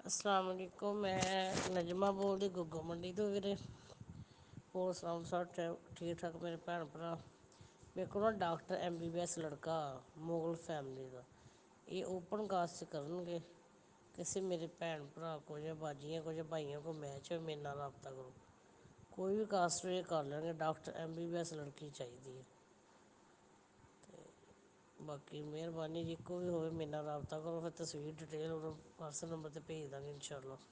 ਅਸਲਾਮ ਵਾਲੇਕੁਮ। ਮੈਂ ਨਜਮਾ ਬੋਲਦੀ ਗੁੱਗੂ ਮੰਡੀ ਤੋਂ ਵੀਰੇ। ਹੋਰ ਸੁਣਾਓ ਸਭ ਠੀਕ ਠਾਕ ਮੇਰੇ ਭੈਣ ਭਰਾ। ਮੇਰੇ ਕੋਲ ਨਾ ਡਾਕਟਰ MBBS ਲੜਕਾ ਮੁਗਲ ਫੈਮਿਲੀ ਦਾ। ਇਹ ਓਪਨ ਕਾਸਟ 'ਚ ਕਰਨਗੇ। ਕਿਸੇ ਮੇਰੇ ਭੈਣ ਭਰਾ ਕੋਲ ਜਾਂ ਬਾਜੀਆਂ ਕੋਲ ਜਾਂ ਭਾਈਆਂ ਕੋਲ ਮੈਚ ਹੋਵੇ ਮੇਰੇ ਨਾਲ ਰਾਬਤਾ ਕਰੋ। ਕੋਈ ਵੀ ਕਾਸਟ ਇਹ ਕਰ ਲੈਣਗੇ। ਡਾਕਟਰ MBBS ਲੜਕੀ ਚਾਹੀਦੀ ਹੈ। ਬਾਕੀ ਮਿਹਰਬਾਨੀ ਜੀ ਇੱਕੋ ਵੀ ਹੋਵੇ ਮੇਰੇ ਨਾਲ ਰਾਬਤਾ ਕਰੋ। ਫਿਰ ਤਸਵੀਰ ਡਿਟੇਲ ਵਟਸਐਪ ਨੰਬਰ 'ਤੇ ਭੇਜ ਦਾਂਗੇ ਇਨਸ਼ਾਅੱਲਾ।